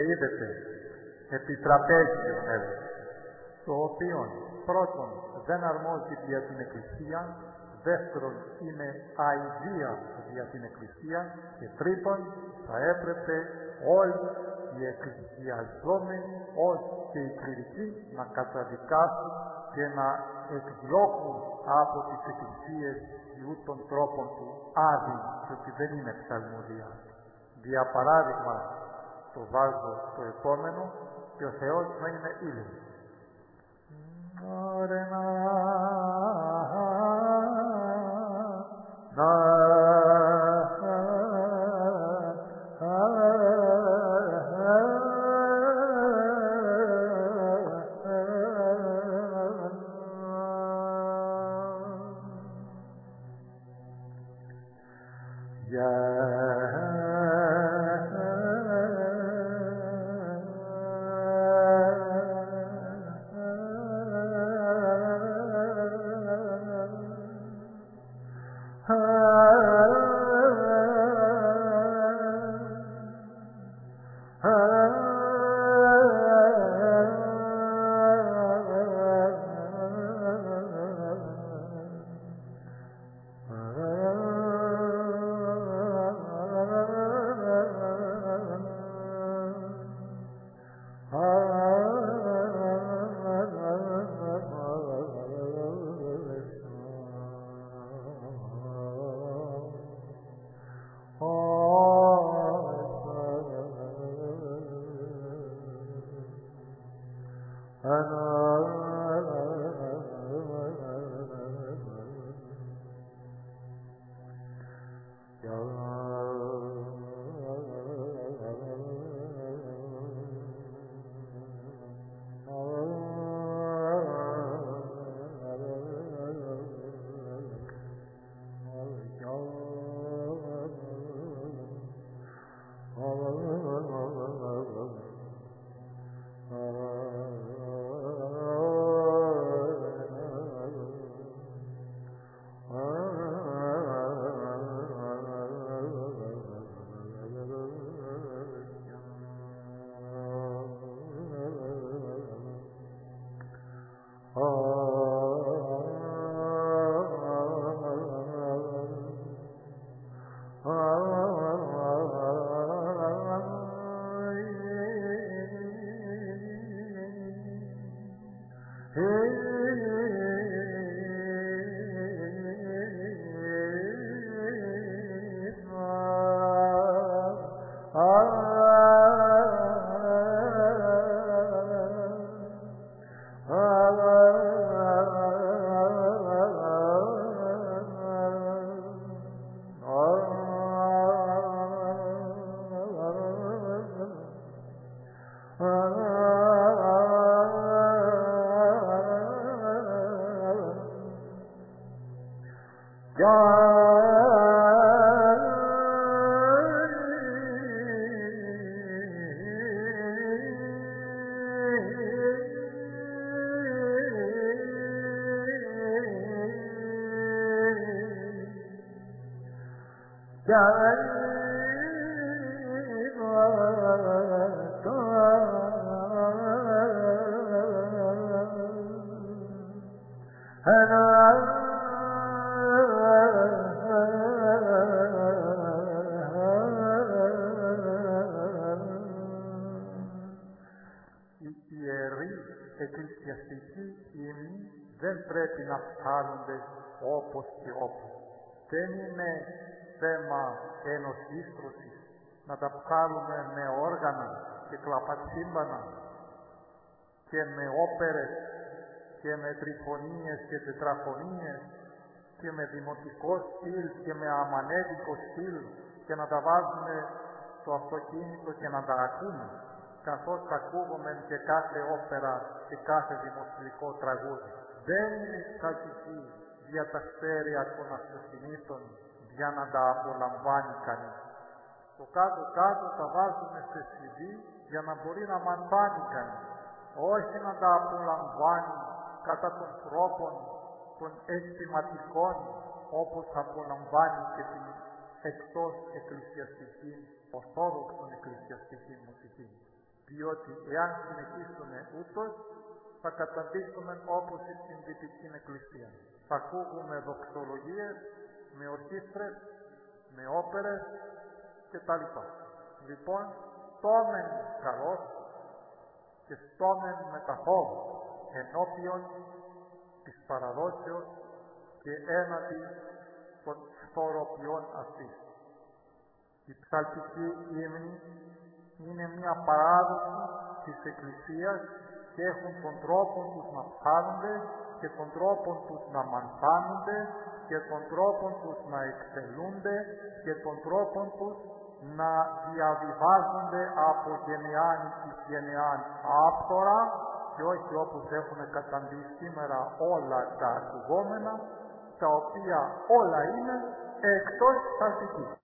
είδετε επί τραπέζιου το οποίο πρώτον δεν αρμόζει για την Εκκλησία, δεύτερον είναι αηδία για την Εκκλησία και τρίτον θα έπρεπε όλοι οι εκκλησιαζόμενοι, όλοι και οι κληρικοί να καταδικάσουν και να εκδιώκουν από τις εκκλησίες ιού των τρόπων του άδει και ότι δεν είναι ψαλμοδία. Για παράδειγμα το βάζω το επόμενο και ο Θεός να είναι ήλιος. Όπως και όπως. Δεν είναι θέμα ενωσίστρωσης να τα βγάλουμε με όργανα και κλαπατσίμπανα και με όπερες και με τριφωνίες και τετραφωνίες και με δημοτικό στυλ και με αμανέδικο στυλ και να τα βάζουμε στο αυτοκίνητο και να τα ακούμε, καθώς ακούγουμε και κάθε όπερα και κάθε δημοτικό τραγούδι. Δεν είναι στατική για τα στέρεα των αυτοκινήτων για να τα απολαμβάνει κανείς. Το κάτω-κάτω τα βάζουμε σε CD για να μπορεί να μαντάνει κανείς. Όχι να τα απολαμβάνει κατά των τρόπων των αισθηματικών όπως απολαμβάνει και την εκτός εκκλησιαστική, ορθόδοξον εκκλησιαστική μουσική. διότι εάν συνεχίσουμε ούτως, θα καταντήσουμε όπως στην Δυτική Εκκλησία. Θα ακούγουμε δοξολογίες με ορχήστρες, με όπερες κτλ. Λοιπόν, στόμεν καλώς και στόμεν με τα φόβου ενώπιον της παραδόσεως και έναντι των στοροποιών αυτής. Η ψαλτική ύμνη είναι μια παράδοση της Εκκλησίας και έχουν τον τρόπο τους να ψάλλονται και τον τρόπο τους να μανθάνονται και τον τρόπο τους να εξελούνται και τον τρόπο τους να διαβιβάζονται από γενεάν εις γενεάν άφθορα και όχι όπως έχουν καταντήσει σήμερα όλα τα ακουγόμενα, τα οποία όλα είναι εκτός ψαλτικής.